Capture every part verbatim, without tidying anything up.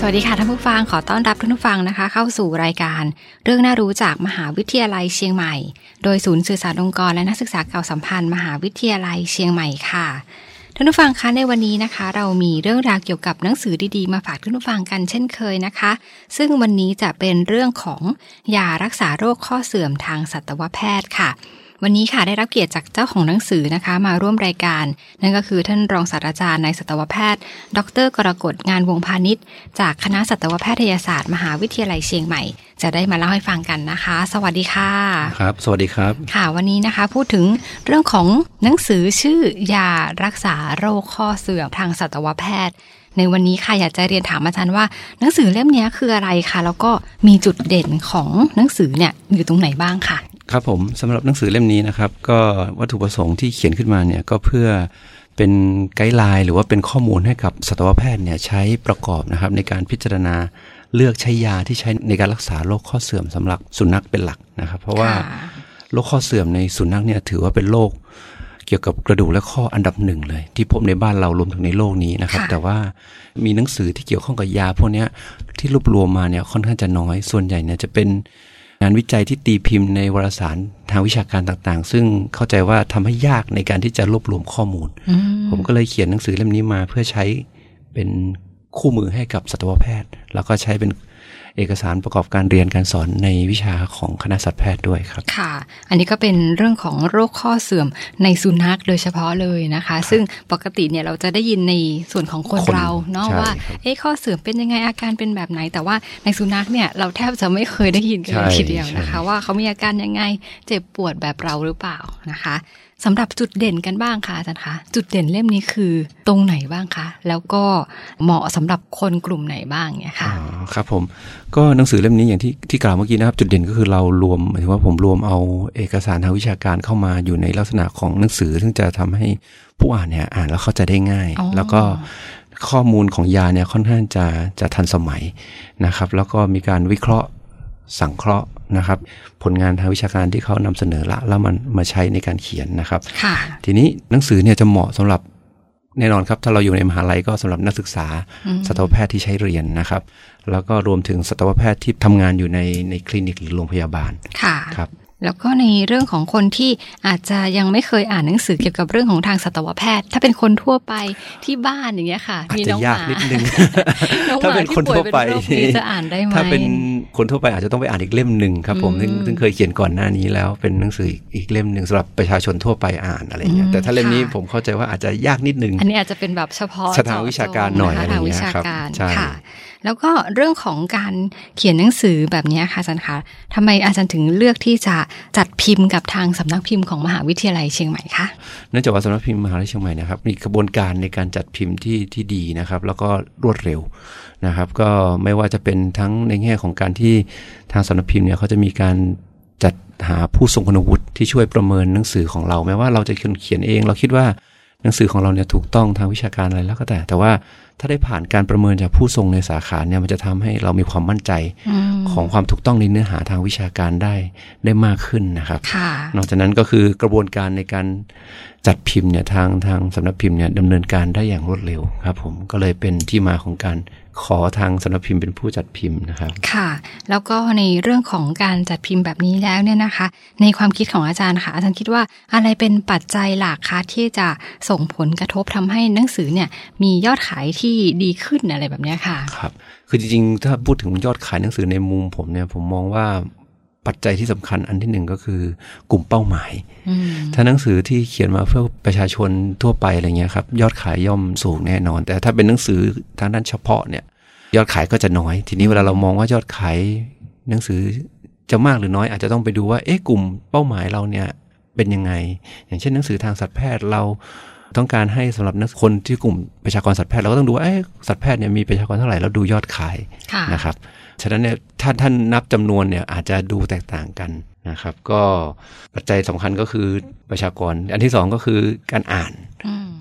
วัสดีค่ะท่านผู้ฟังขอต้อนรับท่านผู้ฟังนะคะเข้าสู่รายการเรื่องน่ารู้จากมหาวิทยาลัยเชียงใหม่โดยศูนย์สื่อสารองค์กรและนักศึกษาเก่าสัมพันธ์มหาวิทยาลัยเชียงใหม่ค่ะท่านผู้ฟังคะในวันนี้นะคะเรามีเรื่องราวเกี่ยวกับหนังสือดีๆมาฝากท่านผู้ฟังกันเช่นเคยนะคะซึ่งวันนี้จะเป็นเรื่องของยารักษาโรคข้อเสื่อมทางสัตวแพทย์ค่ะวันนี้ค่ะได้รับเกียรติจากเจ้าของหนังสือนะคะมาร่วมรายการนั่นก็คือท่านรองศาสตราจารย์ในสัตวแพทย์ดร.กรกฎงานวงพาณิชย์จากคณะสัตวแพทยศาสตร์มหาวิทยาลัยเชียงใหม่จะได้มาเล่าให้ฟังกันนะคะสวัสดีค่ะครับสวัสดีครับค่ะวันนี้นะคะพูดถึงเรื่องของหนังสือชื่อยารักษาโรคข้อเสื่อมทางสัตวแพทย์ในวันนี้ค่ะอยากจะเรียนถามอาจารย์ว่าหนังสือเล่มนี้คืออะไรคะแล้วก็มีจุดเด่นของหนังสือเนี่ยอยู่ตรงไหนบ้างค่ะครับผมสำหรับหนังสือเล่มนี้นะครับก็วัตถุประสงค์ที่เขียนขึ้นมาเนี่ยก็เพื่อเป็นไกด์ไลน์หรือว่าเป็นข้อมูลให้กับสัตวแพทย์เนี่ยใช้ประกอบนะครับในการพิจารณาเลือกใช้ยาที่ใช้ในการรักษาโรคข้อเสื่อมสำหรับสุนัขเป็นหลักนะครับเพราะว่าโรคข้อเสื่อมในสุนัขเนี่ยถือว่าเป็นโรคเกี่ยวกับกระดูกและข้ออันดับหนึ่งเลยที่พบในบ้านเรารวมถึงในโลกนี้นะครับแต่ว่ามีหนังสือที่เกี่ยวข้องกับยาพวกนี้ที่รวบรวมมาเนี่ยค่อนข้างจะน้อยส่วนใหญ่เนี่ยจะเป็นงานวิจัยที่ตีพิมพ์ในวารสารทางวิชาการต่างๆซึ่งเข้าใจว่าทำให้ยากในการที่จะรวบรวมข้อมูลผมก็เลยเขียนหนังสือเล่มนี้มาเพื่อใช้เป็นคู่มือให้กับสัตวแพทย์แล้วก็ใช้เป็นเอกสารประกอบการเรียนการสอนในวิชาของคณะสัตวแพทย์ด้วยครับค่ะอันนี้ก็เป็นเรื่องของโรคข้อเสื่อมในสุนัขโดยเฉพาะเลยนะคะซึ่งปกติเนี่ยเราจะได้ยินในส่วนของคนเราเนาะว่าเอ๊ะข้อเสื่อมเป็นยังไงอาการเป็นแบบไหนแต่ว่าในสุนัขเนี่ยเราแทบจะไม่เคยได้ยินกันเลยทีเดียวนะคะว่าเขามีอาการยังไงเจ็บปวดแบบเราหรือเปล่านะคะสำหรับจุดเด่นกันบ้างค่ะอาจารย์คะจุดเด่นเล่มนี้คือตรงไหนบ้างคะแล้วก็เหมาะสำหรับคนกลุ่มไหนบ้างเนี่ยค่ะอ๋อครับผมก็หนังสือเล่มนี้อย่างที่ที่กล่าวเมื่อกี้นะครับจุดเด่นก็คือเรารวมหมายถึงว่าผมรวมเอาเอกสารทางวิชาการเข้ามาอยู่ในลักษณะของหนังสือซึ่งจะทำให้ผู้อ่านเนี่ยอ่านแล้วเข้าใจได้ง่ายแล้วก็ข้อมูลของยาเนี่ยค่อนข้างจะจะทันสมัยนะครับแล้วก็มีการวิเคราะห์สังเคราะห์นะครับผลงานทางวิชาการที่เขานำเสนอละแล้วมันมาใช้ในการเขียนนะครับทีนี้หนังสือเนี่ยจะเหมาะสำหรับแน่นอนครับถ้าเราอยู่ในมหาลัยก็สำหรับนักศึกษาสัตวแพทย์ที่ใช้เรียนนะครับแล้วก็รวมถึงสัตวแพทย์ที่ทำงานอยู่ในในคลินิกหรือโรงพยาบาลครับแล้วก็ในเรื่องของคนที่อาจจะยังไม่เคยอ่านหนังสือเกี่ยวกับเรื่องของทางสัตวแพทย์ถ้าเป็นคนทั่วไปที่บ้านอย่างเงี้ยค่ะมีน้องหมานิดนึงถ้าเป็นคนทั่วไปจะอ่านได้ไหมถ้าเป็นคนทั่วไปอาจจะต้องไปอ่านอีกเล่มนึงครับผมซึ่งซึ่งเคยเขียนก่อนหน้านี้แล้วเป็นหนังสืออีกเล่มนึงสำหรับประชาชนทั่วไปอ่านอะไรเงี้ยแต่ถ้าเล่มนี้ผมเข้าใจว่าอาจจะยากนิดนึงอันนี้อาจจะเป็นแบบเฉพาะทางวิชาการหน่อยอะไรเงี้ยครับใช่แล้วก็เรื่องของการเขียนหนังสือแบบนี้ค่ะอาจารย์คะทำไมอาจารย์ถึงเลือกที่จะจัดพิมพ์กับทางสำนักพิมพ์ของมหาวิทยาลัยเชียงใหม่คะเนื่องจากว่าสำนักพิมพ์มหาวิทยาลัยเชียงใหม่นะครับมีกระบวนการในการจัดพิมพ์ที่ที่ดีนะครับแล้วก็รวดเร็วนะครับก็ไม่ว่าจะเป็นทั้งในแง่ของการที่ทางสำนักพิมพ์เนี่ยเขาจะมีการจัดหาผู้ทรงคุณวุฒิที่ช่วยประเมินหนังสือของเราแม้ว่าเราจะเขียนเองเราคิดว่าหนังสือของเราเนี่ยถูกต้องทางวิชาการอะไรแล้วก็แต่แต่ว่าถ้าได้ผ่านการประเมินจากผู้ทรงในสาขาเนี่ยมันจะทำให้เรามีความมั่นใจของความถูกต้องในเนื้อหาทางวิชาการได้ได้มากขึ้นนะครับนอกจากนั้นก็คือกระบวนการในการจัดพิมพ์เนี่ยทางทางสำนักพิมพ์เนี่ยดำเนินการได้อย่างรวดเร็วครับผมก็เลยเป็นที่มาของการขอทางสำนักพิมพ์เป็นผู้จัดพิมพ์นะครับค่ะแล้วก็ในเรื่องของการจัดพิมพ์แบบนี้แล้วเนี่ยนะคะในความคิดของอาจารย์ค่ะอาจารย์คิดว่าอะไรเป็นปัจจัยหลักคะที่จะส่งผลกระทบทำให้หนังสือเนี่ยมียอดขายที่ดีขึ้นอะไรแบบนี้ค่ะครับคือจริงๆถ้าพูดถึงยอดขายหนังสือในมุมผมเนี่ยผมมองว่าปัจจัยที่สำคัญอันที่หนึ่งก็คือกลุ่มเป้าหมายถ้าหนังสือที่เขียนมาเพื่อประชาชนทั่วไปอะไรเงี้ยครับยอดขายย่อมสูงแน่นอนแต่ถ้าเป็นหนังสือทางด้านเฉพาะเนี่ยยอดขายก็จะน้อยทีนี้เวลาเรามองว่ายอดขายหนังสือจะมากหรือน้อยอาจจะต้องไปดูว่าเอ๊ะกลุ่มเป้าหมายเราเนี่ยเป็นยังไงอย่างเช่นหนังสือทางสัตวแพทย์เราต้องการให้สำหรับนักคนที่กลุ่มประชากรสัตวแพทย์เราก็ต้องดูว่าเอ๊ะสัตวแพทย์เนี่ยมีประชากรเท่าไหร่แล้วดูยอดขายนะครับฉะนั้นเนี่ยถ้าท่านนับจำนวนเนี่ยอาจจะดูแตกต่างกันนะครับก็ปัจจัยสำคัญก็คือประชากรอันที่สองก็คือการอ่าน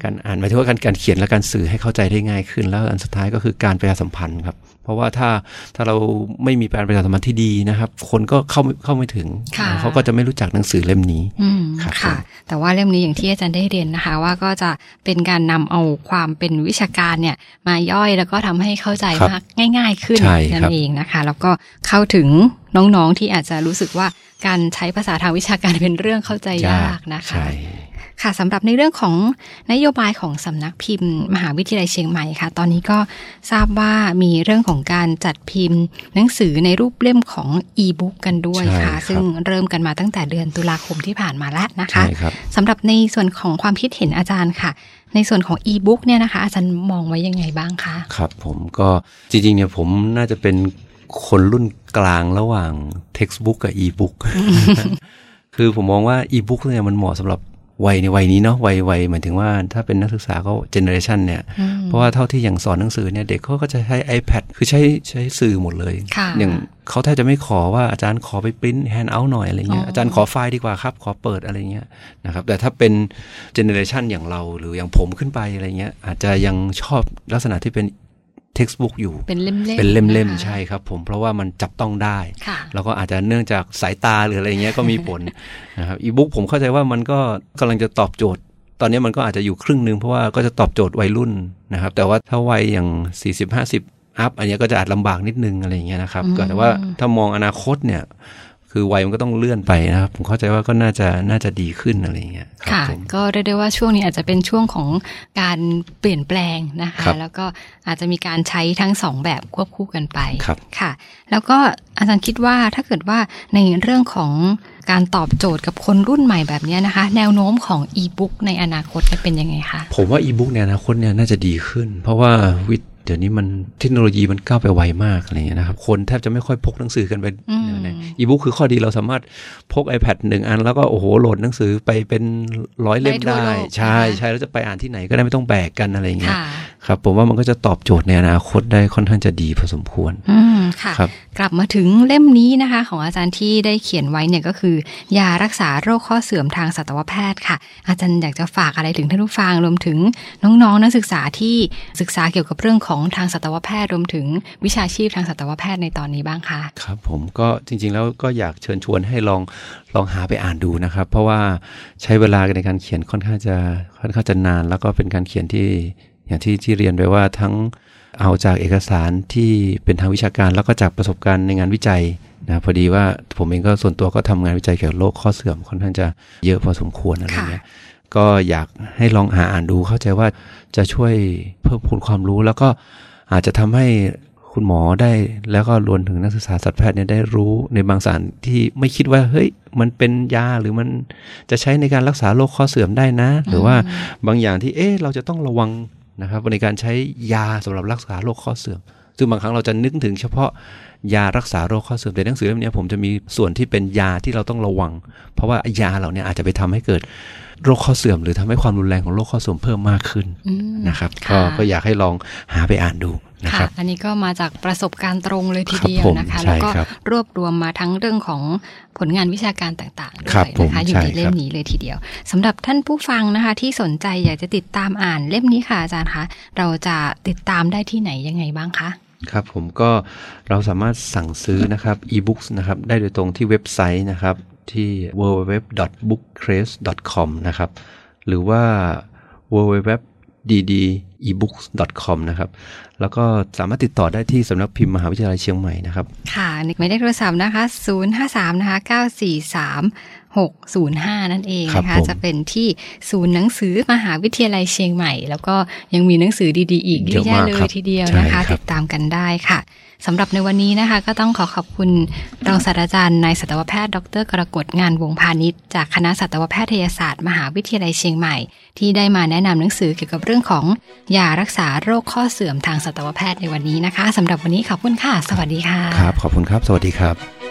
การอ่านหมายถึงว่าการการเขียนและการสื่อให้เข้าใจได้ง่ายขึ้นแล้วอันสุดท้ายก็คือการประชาสัมพันธ์ครับเพราะว่าถ้าถ้าเราไม่มีการประชาสัมพันธ์ที่ดีนะครับคนก็เข้าเข้าไม่ถึงเขาก็จะไม่รู้จักหนังสือเล่มนี้ค่ะแต่ว่าเล่มนี้อย่างที่อาจารย์ได้เรียนนะคะว่าก็จะเป็นการนำเอาความเป็นวิชาการเนี่ยมาย่อยแล้วก็ทำให้เข้าใจมากง่ายๆขึ้นนั่นเองนะคะแล้วก็เข้าถึงน้องๆที่อาจจะรู้สึกว่าการใช้ภาษาทางวิชาการเป็นเรื่องเข้าใจยากนะคะค่ะสำหรับในเรื่องของนโยบายของสำนักพิมพ์มหาวิทยาลัยเชียงใหม่ค่ะตอนนี้ก็ทราบว่ามีเรื่องของการจัดพิมพ์หนังสือในรูปเล่มของอีบุ๊กกันด้วยค่ะซึ่งเริ่มกันมาตั้งแต่เดือนตุลาคมที่ผ่านมาแล้วนะคะสำหรับในส่วนของความคิดเห็นอาจารย์ค่ะในส่วนของอีบุ๊กเนี่ยนะคะอาจารย์มองไว้ยังไงบ้างคะครับผมก็จริงๆเนี่ยผมน่าจะเป็นคนรุ่นกลางระหว่าง textbook กับ e-book คือผมมองว่า e-book เนี่ยมันเหมาะสำหรับวัยในวัยนี้เนาะวัยวัยหมายถึงว่าถ้าเป็นนักศึกษาก็เจเนอเรชันเนี่ยเพราะว่าเท่าที่อย่างสอนหนังสือเนี่ยเด็กเขาก็จะใช้ iPad คือใช้ใช้สื่อหมดเลยอย่างเขาแทบจะไม่ขอว่าอาจารย์ขอไปปริ้นแฮนด์เอาท์หน่อยอะไรเงี้ยอาจารย์ขอไฟล์ดีกว่าครับขอเปิดอะไรเงี้ยนะครับแต่ถ้าเป็นเจเนอเรชันอย่างเราหรืออย่างผมขึ้นไปอะไรเงี้ยอาจจะยังชอบลักษณะที่เป็นtextbook อยู่เป็นเล่มๆเป็นเล่มๆใช่ครับผมเพราะว่ามันจับต้องได้แล้วก็อาจจะเนื่องจากสายตาหรืออะไรเงี้ยก็มีผลนะครับอีบุ๊กผมเข้าใจว่ามันก็กำลังจะตอบโจทย์ตอนนี้มันก็อาจจะอยู่ครึ่งนึงเพราะว่าก็จะตอบโจทย์วัยรุ่นนะครับแต่ว่าถ้าวัยอย่างสี่สิบ ห้าสิบอัพอันนี้ก็จะอาจลำบากนิดนึงอะไรเงี้ยนะครับแต่ว่าถ้ามองอนาคตเนี่ยคือวัยมันก็ต้องเลื่อนไปนะครับผมเข้าใจว่าก็น่าจะน่าจะดีขึ้นอะไรเงี้ยค่ะก็เรียกได้ว่าช่วงนี้อาจจะเป็นช่วงของการเปลี่ยนแปลงนะคะแล้วก็อาจจะมีการใช้ทั้งสองแบบควบคู่กันไปค่ะแล้วก็อาจารย์คิดว่าถ้าเกิดว่าในเรื่องของการตอบโจทย์กับคนรุ่นใหม่แบบนี้นะคะแนวโน้มของอีบุ๊กในอนาคตจะเป็นยังไงคะผมว่าอีบุ๊กในอนาคตเนี่ยน่าจะดีขึ้นเพราะว่าวิเดี๋ยวนี้มันเทคโนโลยีมันก้าวไปไวมากอะไรเงี้ยนะครับคนแทบจะไม่ค่อยพกหนังสือกันไปอีบุ๊กคือข้อดีเราสามารถพก iPad หนึ่งอันแล้วก็โอ้โหโหลดหนังสือไปเป็นร้อยเล่มได้ใช่ใช่แล้วจะไปอ่านที่ไหนก็ได้ไม่ต้องแบกกันอะไรเงี้ยครับผมว่ามันก็จะตอบโจทย์ในอนาคตได้ค่อนข้างจะดีพอสมควรอืมค่ะกลับมาถึงเล่มนี้นะคะของอาจารย์ที่ได้เขียนไว้เนี่ยก็คือยารักษาโรคข้อเสื่อมทางสัตวแพทย์ค่ะอาจารย์อยากจะฝากอะไรถึงท่านผู้ฟังรวมถึงน้องๆนักศึกษาที่ศึกษาเกี่ยวกับเรื่องของทางสัตวแพทย์รวมถึงวิชาชีพทางสัตวแพทย์ในตอนนี้บ้างคะครับผมก็จริงๆแล้วก็อยากเชิญชวนให้ลองลองหาไปอ่านดูนะครับเพราะว่าใช้เวลาในการเขียนค่อนข้างจะค่อนข้างจะนานแล้วก็เป็นการเขียนที่อย่างที่ที่เรียนไปว่าทั้งเอาจากเอกสารที่เป็นทางวิชาการแล้วก็จากประสบการณ์ในงานวิจัยนะพอดีว่าผมเองก็ส่วนตัวก็ทำงานวิจัยเกี่ยวกับโรคข้อเสื่อมค่อนข้างจะเยอะพอสมควรอะไรเงี้ยก็อยากให้ลองหาอ่านดูเข้าใจว่าจะช่วยเพิ่มพูนความรู้แล้วก็อาจจะทำให้คุณหมอได้แล้วก็รวมถึงนักศึกษาสัตวแพทย์เนี่ยได้รู้ในบางสารที่ไม่คิดว่าเฮ้ยมันเป็นยาหรือมันจะใช้ในการรักษาโรคข้อเสื่อมได้นะหรือว่าบางอย่างที่เอ๊ะเราจะต้องระวังนะครับในการใช้ยาสำหรับรักษาโรคข้อเสื่อมซึ่งบางครั้งเราจะนึกถึงเฉพาะยารักษาโรคข้อเสื่อมแต่หนังสือเล่มนี้ผมจะมีส่วนที่เป็นยาที่เราต้องระวังเพราะว่ายาเหล่านี้อาจจะไปทำให้เกิดโรคข้อเสื่อมหรือทำให้ความรุนแรงของโรคข้อเสื่อมเพิ่มมากขึ้นนะครับก็ก็อยากให้ลองหาไปอ่านดูนะครับอันนี้ก็มาจากประสบการณ์ตรงเลยทีเดียวนะคะแล้วก็รวบรวมมาทั้งเรื่องของผลงานวิชาการต่างๆด้วยนะคะอยู่ในเล่มนี้เลยทีเดียวสำหรับท่านผู้ฟังนะคะที่สนใจอยากจะติดตามอ่านเล่มนี้ค่ะอาจารย์คะเราจะติดตามได้ที่ไหนยังไงบ้างคะครับผมก็เราสามารถสั่งซื้อนะครับอีบุ๊กนะครับได้โดยตรงที่เว็บไซต์นะครับที่ ดับเบิลยู ดับเบิลยู ดับเบิลยู ดอท บุ๊กเครส ดอท คอม นะครับหรือว่า ดับเบิลยู ดับเบิลยู ดับเบิลยู ดอท ดี ดี อี บุ๊กส์ ดอท คอม นะครับแล้วก็สามารถติดต่อได้ที่สำนักพิมพ์มหาวิทยาลัยเชียงใหม่นะครับค่ะหมายเลขโทรศัพท์นะคะศูนย์ ห้า สามนะคะเก้า สี่ สาม หก ศูนย์ ห้านั่นเองนะคะจะเป็นที่ศูนย์หนังสือมหาวิทยาลัยเชียงใหม่แล้วก็ยังมีหนังสือดีๆอีกเยอะแยะเลยทีเดียวนะคะติดตามกันได้ค่ะสำหรับในวันนี้นะคะก็ต้องขอขอบคุณรองศาสตราจารย์นายสัตวแพทย์ดร.กรกฎงานวงพาณิชย์จากคณะสัตวแพทยศาสตร์มหาวิทยาลัยเชียงใหม่ที่ได้มาแนะนำหนังสือเกี่ยวกับเรื่องของยารักษาโรคข้อเสื่อมทางสัตวแพทย์ในวันนี้นะคะสำหรับวันนี้ขอบคุณค่ะสวัสดีค่ะครับขอบคุณครับสวัสดีครับ